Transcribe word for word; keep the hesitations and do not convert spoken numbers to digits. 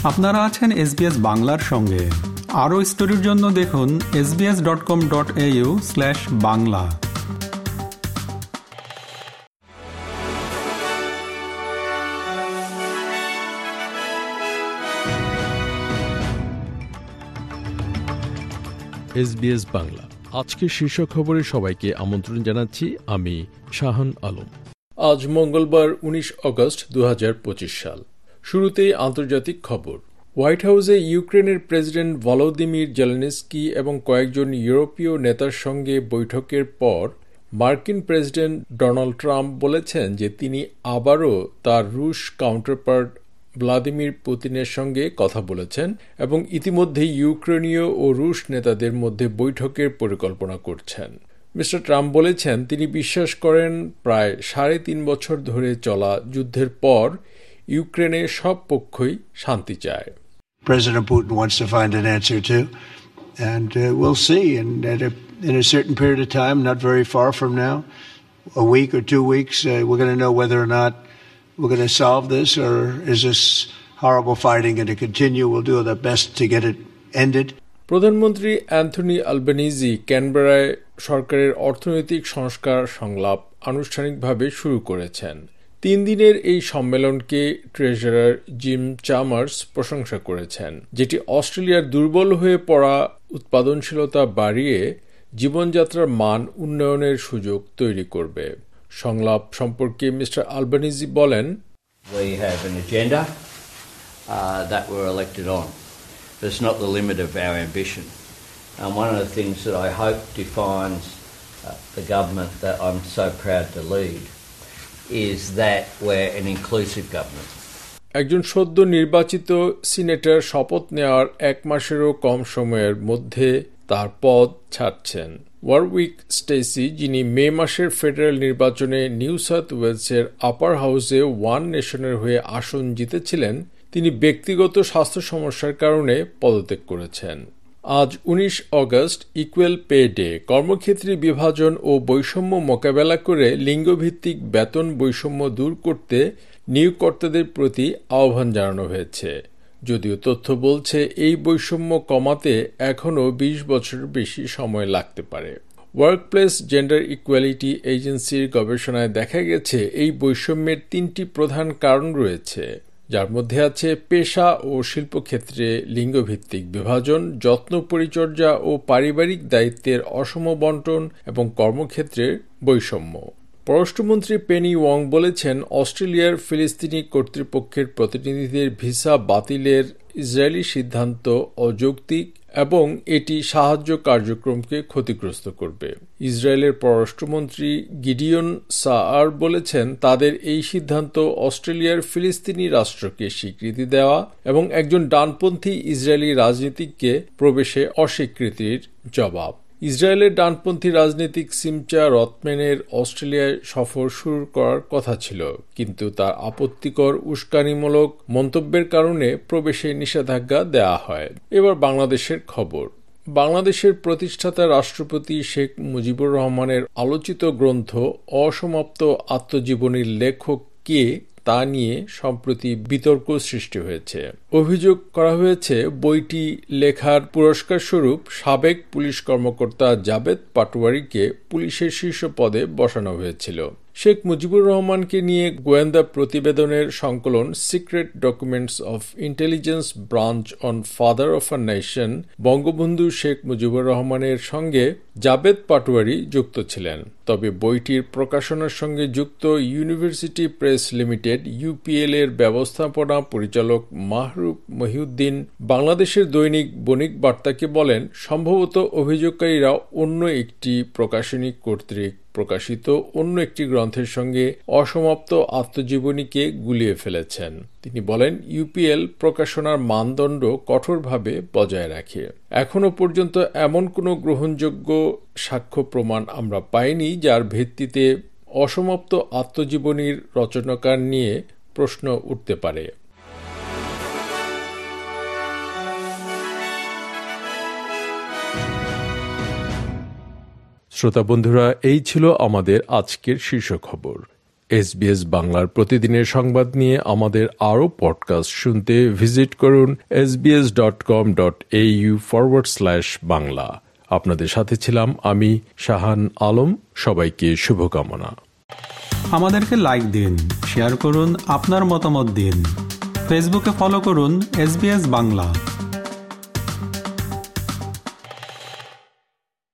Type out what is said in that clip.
আপনারা আছেন এসবিএস বাংলার সঙ্গে। আরও স্টোরির জন্য দেখুন S B S dot com dot A U slash Bangla. SBS Bangla আজকের শীর্ষ খবরে সবাইকে আমন্ত্রণ জানাচ্ছি। আমি শাহান আলম। আজ মঙ্গলবার উনিশ আগস্ট দু হাজার পঁচিশ সাল। শুরুতেই আন্তর্জাতিক খবর। হোয়াইট হাউসে ইউক্রেনের প্রেসিডেন্ট ভলোদিমির জেলেনস্কি এবং কয়েকজন ইউরোপীয় নেতার সঙ্গে বৈঠকের পর মার্কিন প্রেসিডেন্ট ডোনাল্ড ট্রাম্প বলেছেন যে তিনি আবারও তার রুশ কাউন্টারপার্ট ভ্লাদিমির পুতিনের সঙ্গে কথা বলেছেন এবং ইতিমধ্যে ইউক্রেনীয় ও রুশ নেতাদের মধ্যে বৈঠকের পরিকল্পনা করছেন। মিস্টার ট্রাম্প বলেছেন তিনি বিশ্বাস করেন প্রায় সাড়ে তিন বছর ধরে চলা যুদ্ধের পর ইউক্রেনের সব পক্ষই শান্তি চায়। President Putin wants to find an answer too, and uh, we'll see. And at a, in a certain period of time, not very far from now, a week or two weeks, uh, we're going to know whether or not we're going to solve this, or is this horrible fighting going to continue? We'll do our best to get it ended. প্রধানমন্ত্রী Anthony Albanese ক্যানবেরায় সরকারের অর্থনৈতিক সংস্কার সংলাপ আনুষ্ঠানিকভাবে শুরু করেছেন। তিন দিনের এই সম্মেলনকে ট্রেজারার জিম চামার্স প্রশংসা করেছেন, যেটি অস্ট্রেলিয়ার দুর্বল হয়ে পড়া উৎপাদনশীলতা বাড়িয়ে জীবনযাত্রার মান উন্নয়নের সুযোগ তৈরি করবে। সংলাপ সম্পর্কে মিস্টার আলবেনিজি বলেন, We have an agenda uh, that we're elected on. It's not the limit of our ambition. And one of the things that I hope defines uh, the government that I'm so proud to lead is that we're an inclusive government. একজন সদ্য নির্বাচিত senator শপথ নেওয়ার এক মাসেরও কম সময়ের মধ্যে তার পদ ছাড়ছেন। ওয়ারউইক স্টেসি, যিনি মে মাসের ফেডারেল নির্বাচনে নিউ সাউথ ওয়েলসের আপার হাউসে ওয়ান নেশনের হয়ে আসন জিতেছিলেন, তিনি ব্যক্তিগত স্বাস্থ্য সমস্যার কারণে পদত্যাগ করেছেন। আজ উনিশ আগস্ট ইকুয়াল পে ডে। কর্মক্ষেত্রে বিভাজন ও বৈষম্য মোকাবেলা করে লিঙ্গভিত্তিক বেতন বৈষম্য দূর করতে নিয়োগকর্তাদের প্রতি আহ্বান জানানো হয়েছে। যদিও তথ্য বলছে এই বৈষম্য কমাতে এখনও বিশ বছরের বেশি সময় লাগতে পারে। ওয়ার্কপ্লেস জেন্ডার ইকুয়ালিটি এজেন্সির গবেষণায় দেখা গেছে এই বৈষম্যের তিনটি প্রধান কারণ রয়েছে, যার মধ্যে আছে পেশা ও শিল্পক্ষেত্রে লিঙ্গভিত্তিক বিভাজন, যত্ন পরিচর্যা ও পারিবারিক দায়িত্বের অসম বন্টন এবং কর্মক্ষেত্রের বৈষম্য। পররাষ্ট্রমন্ত্রী পেনি ওয়াং বলেছেন অস্ট্রেলিয়ার ফিলিস্তিনি কর্তৃপক্ষের প্রতিনিধিদের ভিসা বাতিলের ইসরায়েলি সিদ্ধান্ত অযৌক্তিক এবং এটি সাহায্য কার্যক্রমকে ক্ষতিগ্রস্ত করবে। ইসরায়েলের পররাষ্ট্রমন্ত্রী গিডিয়ন সাআর বলেছেন তাদের এই সিদ্ধান্ত অস্ট্রেলিয়ার ফিলিস্তিনি রাষ্ট্রকে স্বীকৃতি দেওয়া এবং একজন ডানপন্থী ইসরায়েলি রাজনীতিককে প্রবেশে অস্বীকৃতির জবাব। ইসরায়েলের ডানপন্থী রাজনীতিক সিমচা রথম্যানের অস্ট্রেলিয়ায় সফর শুরু করার কথা ছিল, কিন্তু তার আপত্তিকর উস্কানিমূলক মন্তব্যের কারণে প্রবেশে নিষেধাজ্ঞা দেওয়া হয়। এবার বাংলাদেশের খবর। বাংলাদেশের প্রতিষ্ঠাতা রাষ্ট্রপতি শেখ মুজিবুর রহমানের আলোচিত গ্রন্থ অসমাপ্ত আত্মজীবনীর লেখক কে তা নিয়ে সম্প্রতি বিতর্ক সৃষ্টি হয়েছে। অভিযোগ করা হয়েছে বইটি লেখার পুরস্কার স্বরূপ সাবেক পুলিশ কর্মকর্তা জাবেদ পাটোয়ারিকে পুলিশের শীর্ষ পদে বসানো হয়েছিল। শেখ মুজিবুর রহমানকে নিয়ে গোয়েন্দা প্রতিবেদনের সংকলন secret documents of intelligence branch on father of a nation Bangabandhu Sheikh Mujibur রহমানের সঙ্গে জাবেদ পাটোয়ারি যুক্ত ছিলেন। তবে বইটির প্রকাশনার সঙ্গে যুক্ত ইউনিভার্সিটি প্রেস লিমিটেড ইউপিএল এর ব্যবস্থাপনা পরিচালক মাহরুব মহিউদ্দিন বাংলাদেশের দৈনিক বণিক বার্তাকে বলেন, সম্ভবত অভিযোগকারীরা অন্য একটি প্রকাশনী কর্তৃক প্রকাশিত অন্য একটি গ্রন্থের সঙ্গে অসমাপ্ত আত্মজীবনীকে গুলিয়ে ফেলেছেন। তিনি বলেন, ইউপিএল প্রকাশনার মানদণ্ড কঠোরভাবে বজায় রাখে। এখনো পর্যন্ত এমন কোনো গ্রহণযোগ্য সাক্ষ্য প্রমাণ আমরা পাইনি যার ভিত্তিতে অসমাপ্ত আত্মজীবনীর রচনাকার নিয়ে প্রশ্ন উঠতে পারে। শ্রোতা বন্ধুরা, এই ছিল আমাদের আজকের শীর্ষ খবর। এসবিএস বাংলার প্রতিদিনের সংবাদ নিয়ে আমাদের আরও পডকাস্ট শুনতে ভিজিট করুন SBS dot com dot AU forward slash Bangla. আপনাদের সাথে ছিলাম আমি শাহান আলম। সবাইকে শুভকামনা। আমাদেরকে লাইক দিন, শেয়ার করুন, আপনার মতামত দিন। ফেসবুকে ফলো করুন এসবিএস বাংলা।